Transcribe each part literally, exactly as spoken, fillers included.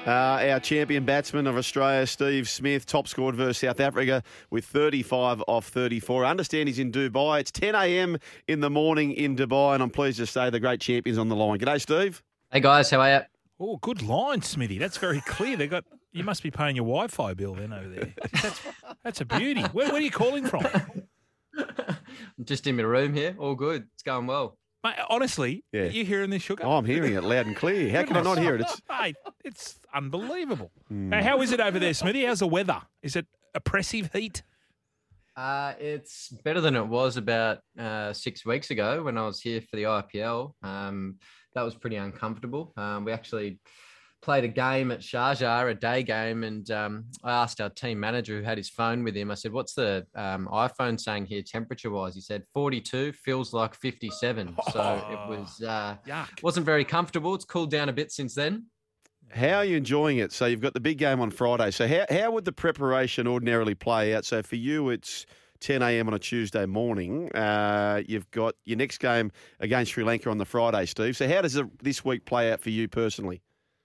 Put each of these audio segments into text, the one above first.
Uh, our champion batsman of Australia, Steve Smith, top scored versus South Africa with thirty-five off thirty-four. I understand he's in Dubai. It's ten a.m. in the morning in Dubai, and I'm pleased to say the great champion's on the line. G'day, Steve. Hey, guys. How are you? Oh, good line, Smithy. That's very clear. They got. You must be paying your Wi-Fi bill then over there. That's, that's a beauty. Where, where are you calling from? I'm just in my room here. All good. It's going well. Mate, honestly, Yeah. are you hearing this, Sugar? Oh, I'm hearing it loud and clear. How can I not hear it? It's Mate, it's unbelievable. Now, how is it over there, Smithy? How's the weather? Is it oppressive heat? Uh, it's better than it was about uh, six weeks ago when I was here for the I P L. Um, that was pretty uncomfortable. Um, we actually played a game at Sharjah, a day game, and um, I asked our team manager who had his phone with him, I said, what's the um, iPhone saying here temperature-wise? He said, forty-two, feels like fifty-seven. So it was uh, Yuck. wasn't very comfortable. It's cooled down a bit since then. How are you enjoying it? So you've got the big game on Friday. So how, how would the preparation ordinarily play out? So for you, it's ten a.m. on a Tuesday morning. Uh, you've got your next game against Sri Lanka on the Friday, Steve. So how does the, this week play out for you personally?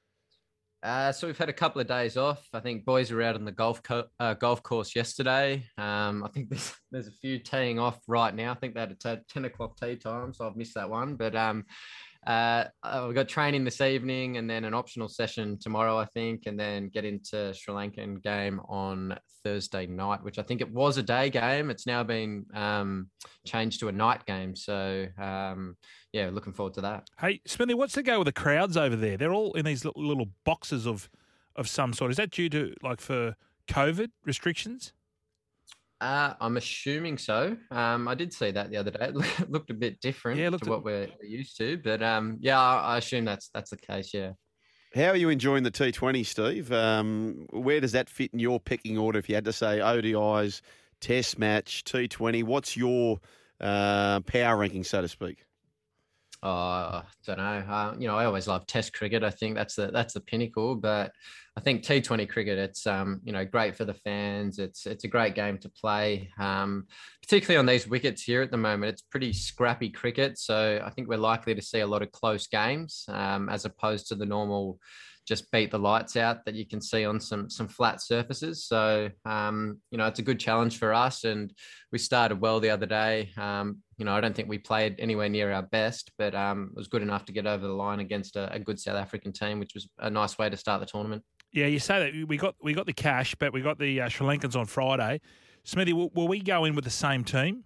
Uh, so we've had a couple of days off. I think boys were out on the golf co- uh, golf course yesterday. Um, I think there's, there's a few teeing off right now. I think they had a t- ten o'clock tee time, so I've missed that one. But um, uh, uh, we've got training this evening and then an optional session tomorrow, I think, and then get into Sri Lankan game on Thursday night, which I think it was a day game. It's now been um, changed to a night game. So, um, yeah, looking forward to that. Hey, Smithy, what's the go with the crowds over there? They're all in these little, little boxes of, of some sort. Is that due to, like, for COVID restrictions? Uh, I'm assuming so. Um, I did see that the other day. It looked a bit different Yeah, it to looked a- what we're we're used to. But, um, yeah, I, I assume that's that's the case, yeah. How are you enjoying the T twenty, Steve? Um, where does that fit in your pecking order if you had to say O D Is, Test match, T twenty? What's your uh, power ranking, so to speak? Oh, I don't know. Uh, you know, I always love Test cricket. I think that's the that's the pinnacle. But I think T twenty cricket, it's um, you know, great for the fans. It's it's a great game to play, um, particularly on these wickets here at the moment. It's pretty scrappy cricket, so I think we're likely to see a lot of close games, um, as opposed to the normal just beat the lights out that you can see on some some flat surfaces. So, um, you know, it's a good challenge for us, and we started well the other day. Um, you know, I don't think we played anywhere near our best, but um, it was good enough to get over the line against a, a good South African team, which was a nice way to start the tournament. Yeah, you say that we got we got the cash, but we got the uh, Sri Lankans on Friday. Smithy, will, will we go in with the same team?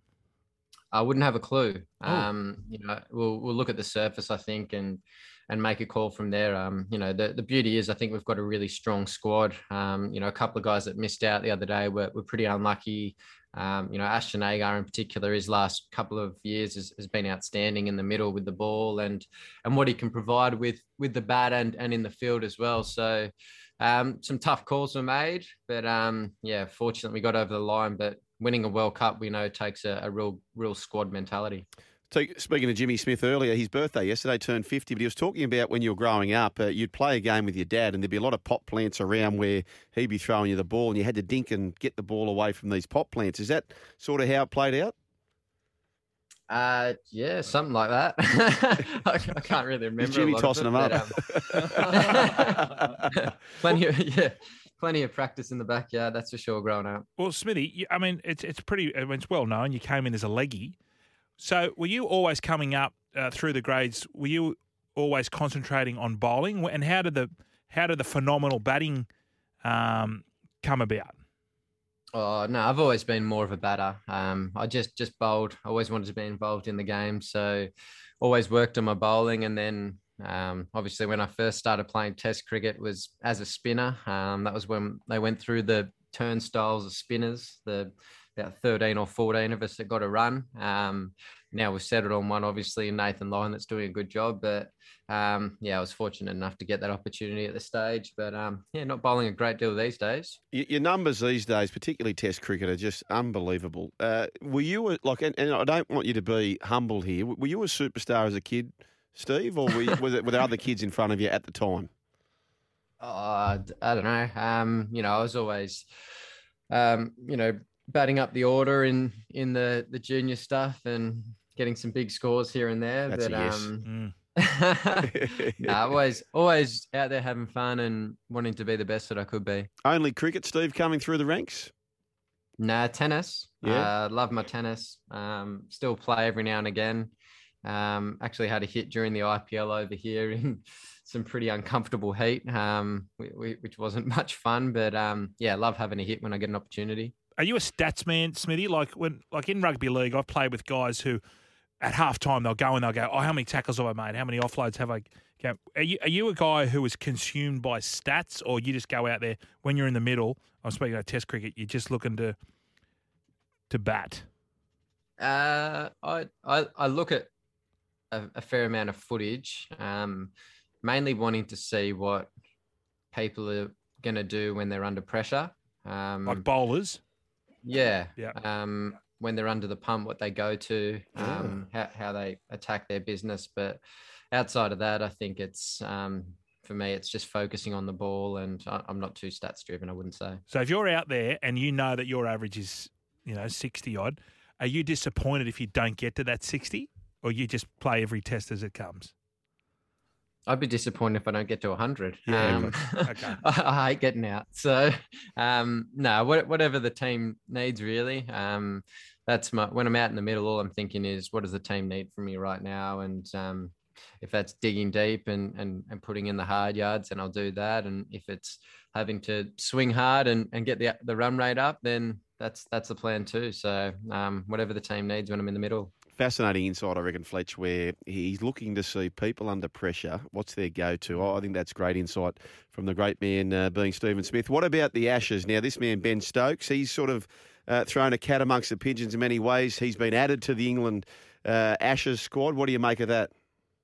I wouldn't have a clue. Oh. Um, you know, we'll we'll look at the surface, I think, and and make a call from there. Um, you know, the, the beauty is I think we've got a really strong squad. Um, you know, a couple of guys that missed out the other day were, were pretty unlucky. Um, you know, Ashton Agar in particular, his last couple of years has, has been outstanding in the middle with the ball and and what he can provide with with the bat and, and in the field as well. So um, some tough calls were made, but um, yeah, fortunately we got over the line. But winning a World Cup, we know, takes a, a real real squad mentality. So, speaking of Jimmy Smith earlier, his birthday yesterday turned fifty, but he was talking about when you were growing up, uh, you'd play a game with your dad and there'd be a lot of pot plants around where he'd be throwing you the ball and you had to dink and get the ball away from these pot plants. Is that sort of how it played out? Uh, yeah, something like that. I, I can't really remember. Is Jimmy a lot tossing of them it, up? but, um, plenty of yeah, plenty of practice in the backyard. That's for sure. Growing up. Well, Smithy, you- I mean, it's it's pretty. I mean, it's well known. You came in as a leggy. So, were you always coming up uh, through the grades? Were you always concentrating on bowling? And how did the how did the phenomenal batting um, come about? Oh no, I've always been more of a batter. Um, I just just bowled. I always wanted to be involved in the game, so always worked on my bowling. And then um, obviously, when I first started playing Test cricket, was as a spinner. Um, that was when they went through the turnstiles of spinners. The about thirteen or fourteen of us that got a run. Um, now we've settled on one, obviously, Nathan Lyon, that's doing a good job. But um, yeah, I was fortunate enough to get that opportunity at the stage. But um, yeah, not bowling a great deal these days. Y- Your numbers these days, particularly Test cricket, are just unbelievable. Uh, were you a, like, and, and I don't want you to be humble here. Were you a superstar as a kid, Steve, or were, you, was it, were there other kids in front of you at the time? Oh, I don't know. Um, you know, I was always, um, you know, batting up the order in in the the junior stuff and getting some big scores here and there. That's but a yes. um, Mm. no, always, always out there having fun and wanting to be the best that I could be. Only cricket, Steve, coming through the ranks? Nah, tennis. Yeah. Uh, love my tennis. Um, still play every now and again. Um, actually had a hit during the I P L over here in some pretty uncomfortable heat, um, we, we, which wasn't much fun. But um, yeah, love having a hit when I get an opportunity. Are you a stats man, Smithy? Like when, like in rugby league, I've played with guys who, at halftime, they'll go and they'll go, "Oh, how many tackles have I made? How many offloads have I?" Go? Are you are you a guy who is consumed by stats, or you just go out there when you're in the middle? I'm speaking of Test cricket. You're just looking to to bat. Uh, I, I I look at a, a fair amount of footage, um, mainly wanting to see what people are going to do when they're under pressure. Um, Like bowlers. Yeah. Yeah. Um, when they're under the pump, what they go to, um, how, how they attack their business. But outside of that, I think it's, um, for me, it's just focusing on the ball, and I, I'm not too stats driven, I wouldn't say. So if you're out there and you know that your average is, you know, sixty odd, are you disappointed if you don't get to that sixty, or you just play every test as it comes? I'd be disappointed if I don't get to one hundred. Yeah, um, okay. I, I hate getting out. So, um, no, what, whatever the team needs, really. Um, that's my, when I'm out in the middle, all I'm thinking is, what does the team need from me right now? And um, if that's digging deep and, and, and putting in the hard yards, then I'll do that. And if it's having to swing hard and, and get the, the run rate up, then that's, that's the plan too. So um, whatever the team needs when I'm in the middle. Fascinating insight, I reckon, Fletch, where he's looking to see people under pressure. What's their go-to? Oh, I think that's great insight from the great man uh, being Stephen Smith. What about the Ashes? Now, this man, Ben Stokes, he's sort of uh, thrown a cat amongst the pigeons in many ways. He's been added to the England uh, Ashes squad. What do you make of that?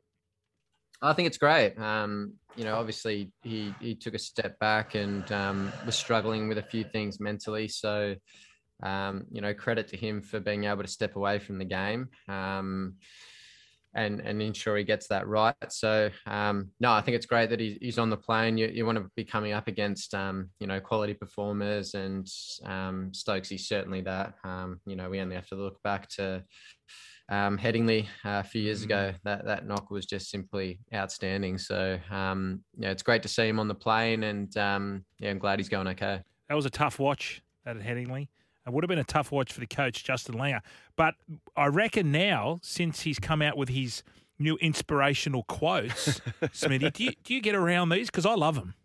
I think it's great. Um, you know, obviously he, he took a step back and um, was struggling with a few things mentally. So, Um, you know, credit to him for being able to step away from the game um, and and ensure he gets that right. So, um, no, I think it's great that he, he's on the plane. You, you want to be coming up against, um, you know, quality performers, and um, Stokes is certainly that. Um, you know, we only have to look back to um, Headingley uh, a few years ago. That that knock was just simply outstanding. So, um, yeah, it's great to see him on the plane, and um, yeah, I'm glad he's going okay. That was a tough watch, that at Headingley. It would have been a tough watch for the coach, Justin Langer. But I reckon now, since he's come out with his new inspirational quotes, Smithy, do you, do you get around these? Because I love them.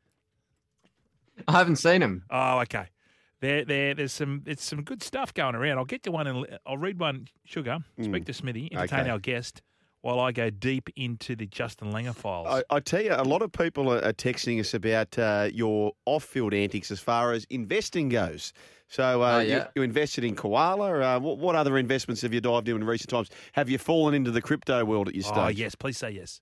I haven't seen him. Oh, okay. There, there, there's some, it's some good stuff going around. I'll get to one and I'll read one. Sugar, speak Mm. to Smithy, entertain Okay. our guest while I go deep into the Justin Langer files. I, I tell you, a lot of people are, are texting us about uh, your off-field antics as far as investing goes. So uh, Oh, yeah. you, you invested in Koala. Uh, what, what other investments have you dived into in recent times? Have you fallen into the crypto world at your stage? oh, yes. Please say yes.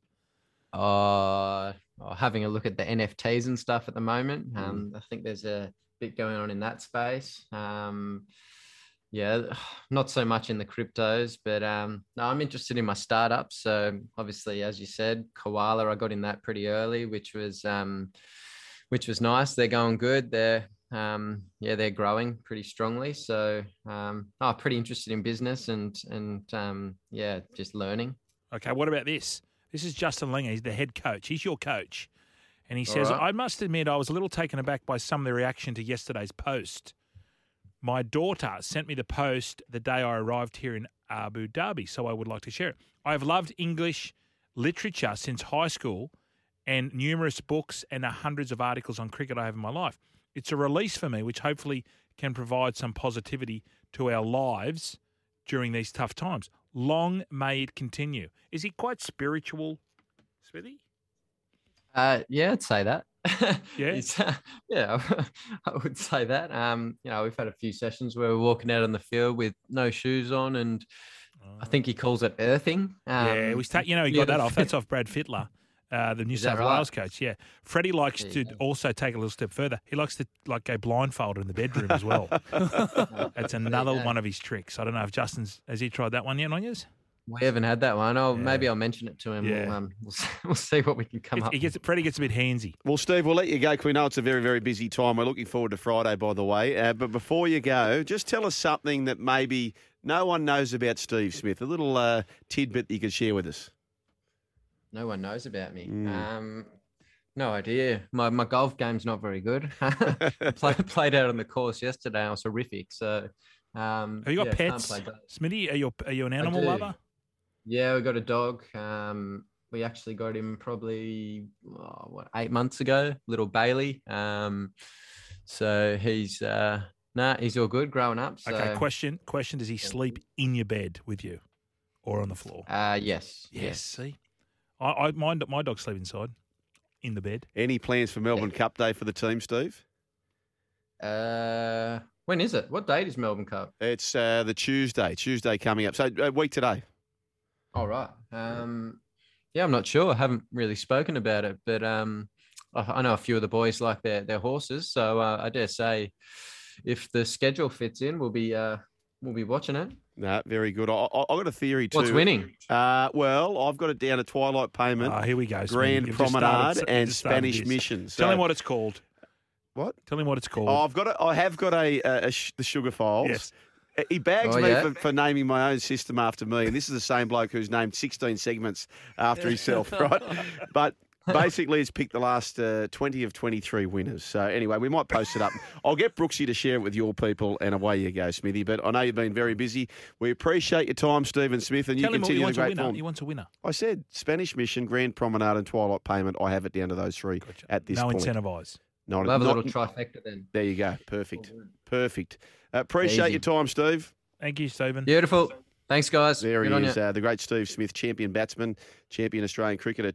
Uh, oh, having a look at the N F Ts and stuff at the moment. Um, I think there's a bit going on in that space. Um, yeah, not so much in the cryptos, but um, no, I'm interested in my startups. So obviously, as you said, Koala, I got in that pretty early, which was um, which was nice. They're going good. They're um, yeah, they're growing pretty strongly. So um, oh, pretty interested in business and and um, yeah, just learning. Okay, what about this? This is Justin Langer. He's the head coach. He's your coach. And he All says, right. I must admit I was a little taken aback by some of the reaction to yesterday's post. My daughter sent me the post the day I arrived here in Abu Dhabi, so I would like to share it. I have loved English literature since high school and numerous books and the hundreds of articles on cricket I have in my life. It's a release for me, which hopefully can provide some positivity to our lives during these tough times. Long may it continue. Is he quite spiritual, Smithy? Uh, yeah, I'd say that. Yeah? It's, uh, yeah, I would say that. Um, you know, we've had a few sessions where we're walking out on the field with no shoes on, and I think he calls it earthing. Um, yeah, we start, you know, he yeah, got that the- off. That's off Brad Fittler, uh, the New Is that South right? Wales coach. Yeah. Freddie likes There to you go. also take a little step further. He likes to like go blindfolded in the bedroom as well. That's another go. one of his tricks. I don't know if Justin's, has he tried that one yet on yours? We haven't had that one. Oh, Yeah. maybe I'll mention it to him. Yeah. We'll, um, we'll, see, we'll see what we can come It, up he gets, Freddie gets a bit handsy. Well, Steve, we'll let you go because we know it's a very, very busy time. We're looking forward to Friday, by the way. Uh, but before you go, just tell us something that maybe no one knows about Steve Smith, a little uh, tidbit that you could share with us. No one knows about me. Mm. Um, no idea. My my golf game's not very good. Play, played out on the course yesterday. I was horrific. So, um, Have you got yeah, can't pets, play golf. Smithy? Are you are you an animal do. lover? Yeah, we got a dog. Um, we actually got him probably oh, what eight months ago, little Bailey. Um, so he's uh, nah, he's all good, growing up. So, Okay. Question. Question. Does he sleep in your bed with you, or on the floor? Uh, yes, Yes. See, I, I my my dogs sleep inside, in the bed. Any plans for Melbourne Cup Day for the team, Steve? Uh, when is it? What date is Melbourne Cup? It's uh, the Tuesday, Tuesday coming up. So a week today. All right. Um, yeah, I'm not sure. I haven't really spoken about it, but um, I, I know a few of the boys like their their horses, so uh, I dare say, if the schedule fits in, we'll be uh, we'll be watching it. No, very good. I, I, I've got a theory too. What's winning? Uh, well, I've got it down to Twilight Payment, Ah, here we go. Smithy. Grand You've just Promenade, started- you've and just started Spanish this. Mission. Tell So- him what it's called. What? Tell him what it's called. Oh, I've got. A, I have got a, a, a sh- the Sugar Files. Yes. He bags Oh, me yeah? for, for naming my own system after me, and this is the same bloke who's named sixteen segments after himself, right? But basically, it's picked the last uh, twenty of twenty-three winners. So anyway, we might post it up. I'll get Brooksy to share it with your people, and away you go, Smithy. But I know you've been very busy. We appreciate your time, Stephen Smith, and Tell you him what he continue the wants a great winner. form. He wants a winner. I said Spanish Mission, Grand Promenade, and Twilight Payment. I have it down to those three Gotcha. at this no point. incentivise. Not, We'll have a not- little trifecta then. There you go. Perfect. Perfect. Uh, appreciate Easy. your time, Steve. Thank you, Stephen. Beautiful. Thanks, guys. There Good he on is, ya. uh, the great Steve Smith, champion batsman, champion Australian cricketer.